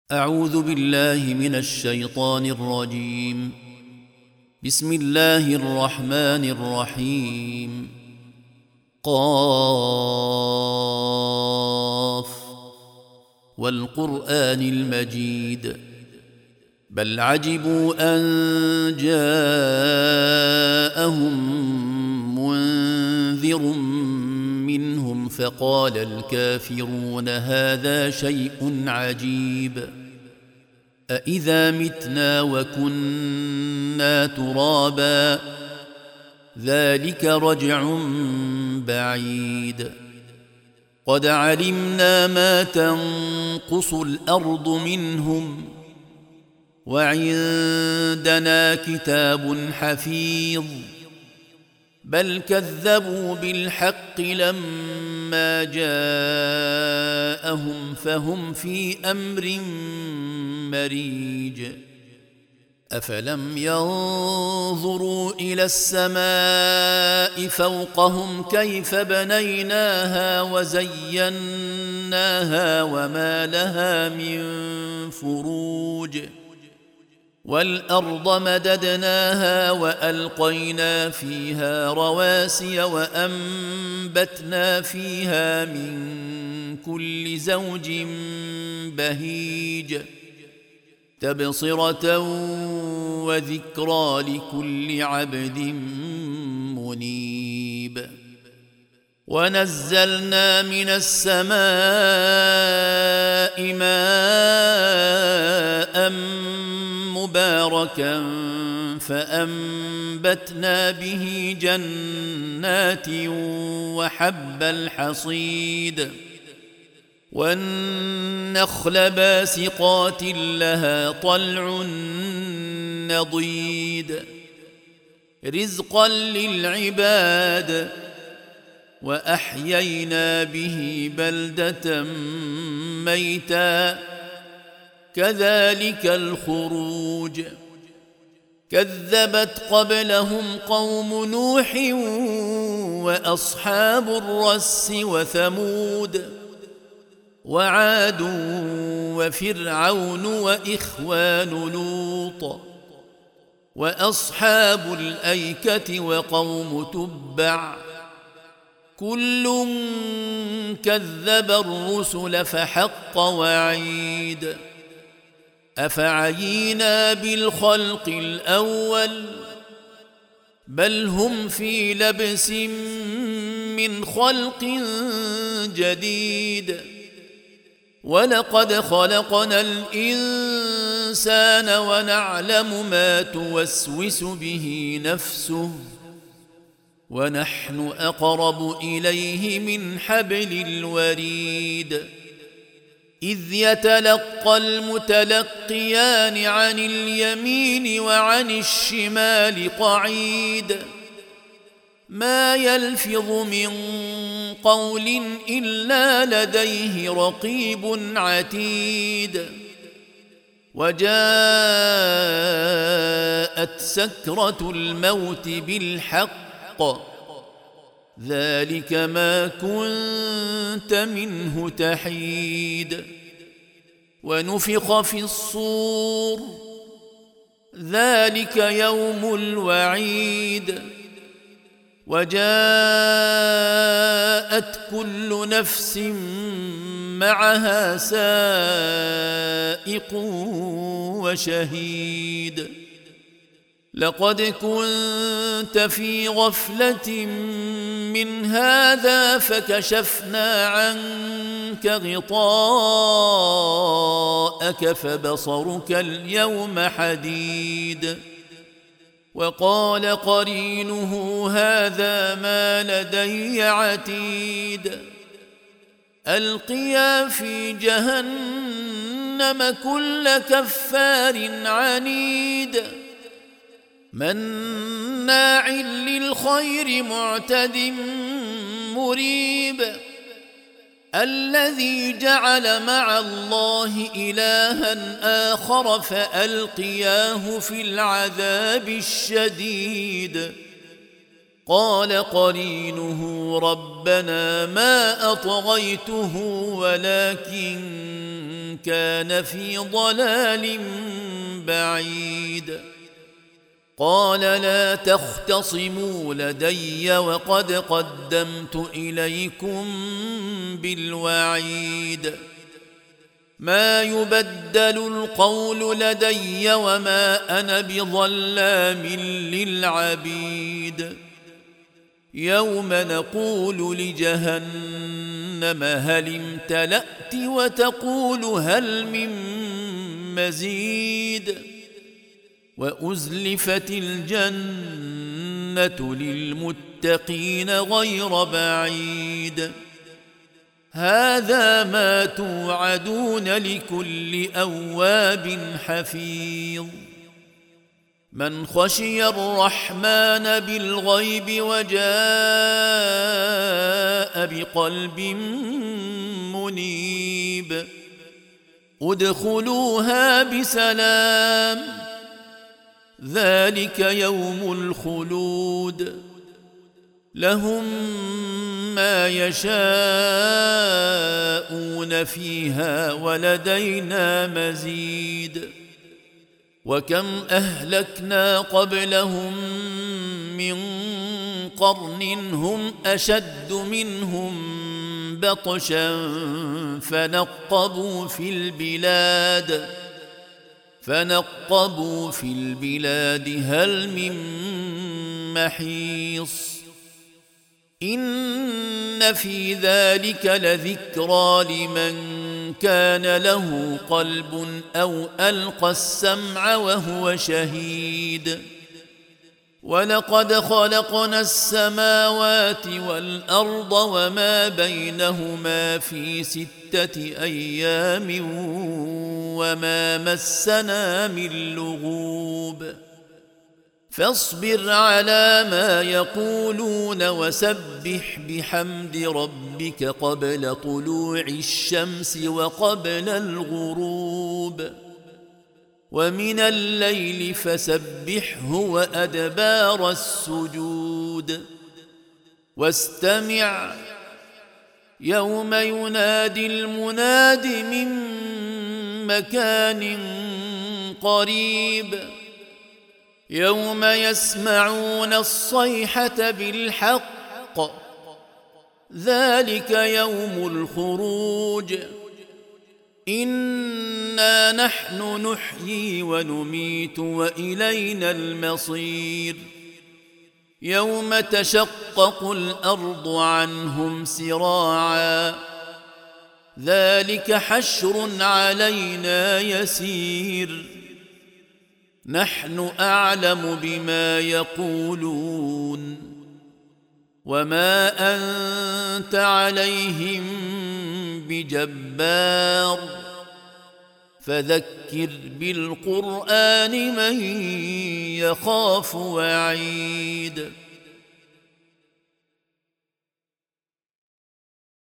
أعوذ بالله من الشيطان الرجيم. بسم الله الرحمن الرحيم. قاف والقرآن المجيد بل عجبوا أن جاءهم منذر منهم فقال الكافرون هذا شيء عجيب أإذا متنا وكنا ترابا ذلك رجع بعيد قد علمنا ما تنقص الأرض منهم وعندنا كتاب حفيظ بل كذبوا بالحق لما جاءهم فهم في أمر مريج أفلم ينظروا إلى السماء فوقهم كيف بنيناها وزيناها وما لها من فروج والأرض مددناها وألقينا فيها رواسي وأنبتنا فيها من كل زوج بهيج تبصرة وذكرى لكل عبد منيب ونزلنا من السماء ماء مباركا فأنبتنا به جنات وحب الحصيد والنخل باسقات لها طلع نضيد رزقا للعباد وأحيينا به بلدة ميتا كذلك الخروج كذبت قبلهم قوم نوح وأصحاب الرس وثمود وعاد وفرعون وإخوان لوط وأصحاب الأيكة وقوم تبع كل كذب الرسل فحق وعيد أفعينا بالخلق الأول بل هم في لبس من خلق جديد ولقد خلقنا الإنسان ونعلم ما توسوس به نفسه ونحن أقرب إليه من حبل الوريد إذ يتلقى المتلقيان عن اليمين وعن الشمال قعيد ما يلفظ من قول إلا لديه رقيب عتيد وجاءت سكرة الموت بالحق ذلك ما كنت منه تحيد ونفخ في الصور ذلك يوم الوعيد وجاءت كل نفس معها سائق وشهيد لقد كنت في غفلة من هذا فكشفنا عنك غطاءك فبصرك اليوم حديد وقال قرينه هذا ما لدي عتيد ألقيا في جهنم كل كفار عنيد مناع للخير معتد مريب الذي جعل مع الله إلها آخر فألقياه في العذاب الشديد قال قرينه ربنا ما أطغيته ولكن كان في ضلال بعيد قال لا تختصموا لدي وقد قدمت إليكم بالوعيد ما يبدل القول لدي وما أنا بظلام للعبيد يوم نقول لجهنم هل امتلأت وتقول هل من مزيد وأزلفت الجنة للمتقين غير بعيد هذا ما توعدون لكل أواب حفيظ من خشي الرحمن بالغيب وجاء بقلب منيب ادخلوها بسلام ذلك يوم الخلود لهم ما يشاءون فيها ولدينا مزيد وكم أهلكنا قبلهم من قرن هم أشد منهم بطشا فنقبوا في البلاد هل من محيص إن في ذلك لذكرى لمن كان له قلب أو ألقى السمع وهو شهيد ولقد خلقنا السماوات والأرض وما بينهما في 6 أيام وما مسنا من لغوب فاصبر على ما يقولون وسبح بحمد ربك قبل طلوع الشمس وقبل الغروب ومن الليل فسبحه وأدبار السجود واستمع يوم ينادي المناد من مكان قريب يوم يسمعون الصيحة بالحق ذلك يوم الخروج إنا نحن نحيي ونميت وإلينا المصير يوم تشقق الأرض عنهم سراعا ذلك حشر علينا يسير نحن أعلم بما يقولون وما أنت عليهم بجبار فذكر بالقرآن من يخاف وعيد